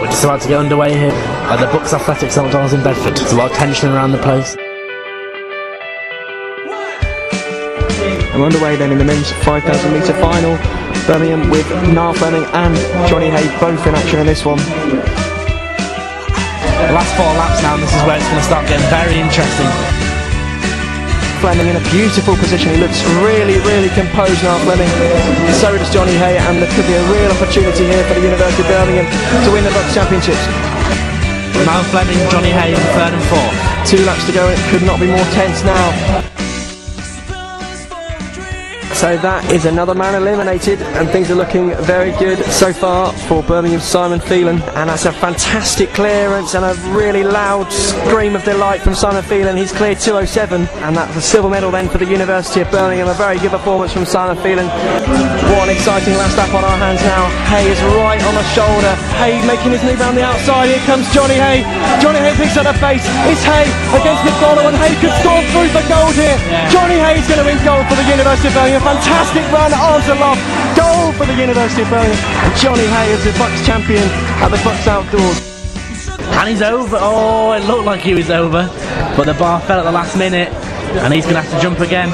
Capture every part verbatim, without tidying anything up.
We're just about to get underway here at the Bucks Athletics Outdoors in Bedford. There's a lot of tension around the place. And we're underway then in the men's five thousand metre final. Birmingham with Niall Fleming and Johnny Hay both in action in this one. The last four laps now, and this is where it's going to start getting very interesting. Fleming in a beautiful position. He looks really, really composed now, Fleming. So does Johnny Hay, and there could be a real opportunity here for the University of Birmingham to win the Bucks Championships. Niall Fleming, Johnny Hay in third and fourth. Two laps to go, and it could not be more tense now. So that is another man eliminated, and things are looking very good so far for Birmingham's Simon Phelan, and that's a fantastic clearance and a really loud scream of delight from Simon Phelan. He's cleared two oh seven, and that's a silver medal then for the University of Birmingham. A very good performance from Simon Phelan. What an exciting last lap on our hands now. Hay is right on the shoulder. Hay making his move around the outside. Here comes Johnny Hay. Johnny Hay picks up the pace. It's Hay against Nick Barlow, and Hay could score through for gold here. Yeah. Johnny Hay's going to win gold for the University of Birmingham. Fantastic run, arms aloft, goal for the University of Birmingham. And Johnny Hay is the Bucks champion at the Bucks Outdoors. And he's over. Oh, it looked like he was over, but the bar fell at the last minute, and he's going to have to jump again.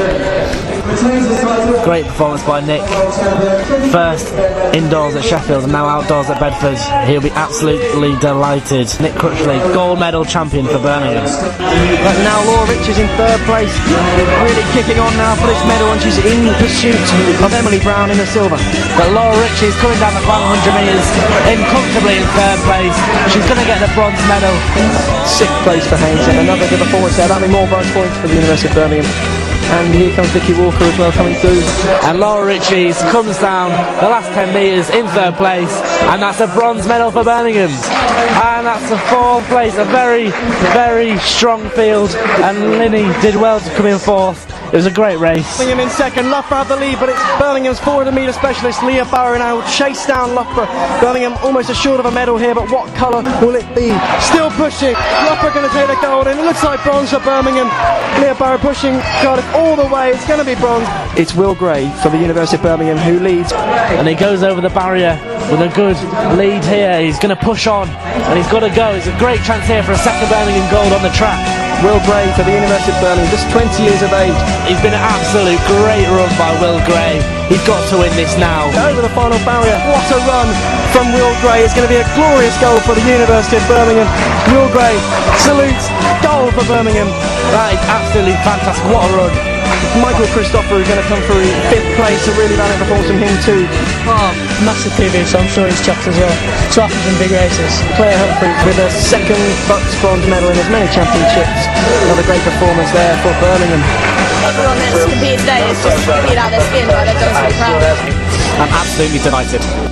Great performance by Nick. First indoors at Sheffield and now outdoors at Bedford. He'll be absolutely delighted. Nick Crutchley, gold medal champion for Birmingham. But now Laura Rich is in third place, really kicking on now for this medal, and she's in pursuit of Emily Brown in the silver. But Laura Rich is coming down the final one hundred metres in comfortably in third place. She's going to get the bronze medal. Sixth place for Haynes, and another good performance there. That'll be more bronze points for the University of Birmingham. And here comes Vicky Walker as well coming through. And Laura Ritchie comes down the last ten metres in third place, and that's a bronze medal for Birmingham. And that's a fourth place, a very, very strong field, and Linny did well to come in fourth. It was a great race. Birmingham in second, Loughborough have the lead, but it's Birmingham's four hundred metre specialist Leah Barrow now chase down Loughborough. Birmingham almost assured of a medal here, but what colour will it be? Still pushing, Loughborough going to take the gold, and it looks like bronze for Birmingham. Leah Barrow pushing Cardiff all the way, it's going to be bronze. It's Will Gray for the University of Birmingham who leads. And he goes over the barrier with a good lead here. He's going to push on, and he's got to go. It's a great chance here for a second Birmingham gold on the track. Will Gray for the University of Birmingham, just twenty years of age. He's been an absolute great run by Will Gray. He's got to win this now. Over the final barrier, what a run from Will Gray. It's going to be a glorious goal for the University of Birmingham. Will Gray salutes, goal for Birmingham. That is absolutely fantastic, what a run. Michael Christopher is going to come through fifth place, a really valiant performance from him too. Oh, massive P V, so I'm sure he's chuffed as well. Two after some big races. Claire Humphrey with a second Bucks bronze medal in as many championships. Another great performance there for Birmingham. Everyone that's competed today has just competed out their skin, but they've done us really proud. I'm absolutely delighted.